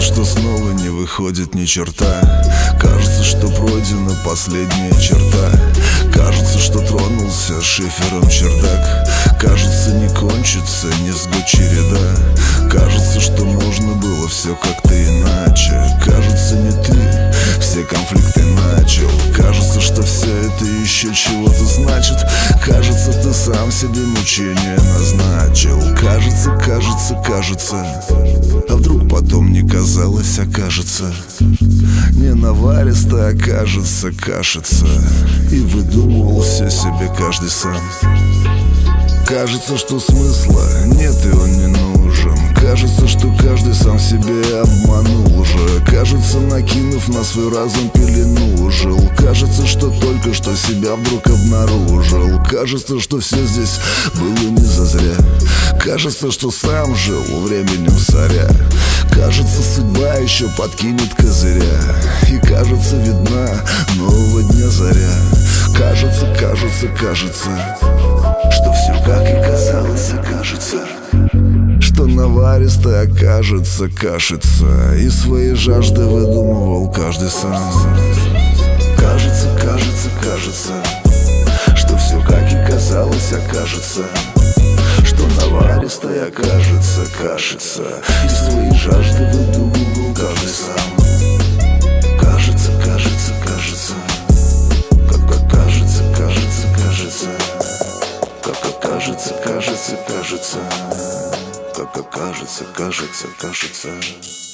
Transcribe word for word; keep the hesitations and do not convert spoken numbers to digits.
что снова не выходит ни черта. Кажется, что пройдена последняя черта. Кажется, что тронулся шифером чердак. Кажется, не кончится ни сгод череда. Кажется, что можно было все как-то иначе. Кажется, не ты все конфликты начал. Кажется, что все это еще чего-то значит. Кажется, ты сам себе мучение назначил. Кажется, кажется, кажется. А вдруг потом не казалось, окажется. Не наваристо окажется, кашица. И выдумывал все себе каждый сам. Кажется, что смысла нет и он не нужен. Кажется, что каждый сам себе обманул уже. Кажется, накинув на свой разум пелену жил. Кажется, что только что себя вдруг обнаружил. Кажется, что все здесь было не зазря. Кажется, что сам жил временем царя. Кажется, судьба еще подкинет козыря. И кажется, видна нового дня заря. Кажется, кажется, кажется, что все как и казалось окажется. Что наваристо окажется, кашица. И свои жажды выдумывал каждый сам. Кажется, кажется, кажется, что все как и казалось окажется. Что наваристо окажется, кашица. И свои жажды выдумывал каждый сам. Кажется, кажется, кажется, как кажется, кажется, кажется, как кажется, кажется, кажется, как кажется, кажется, кажется.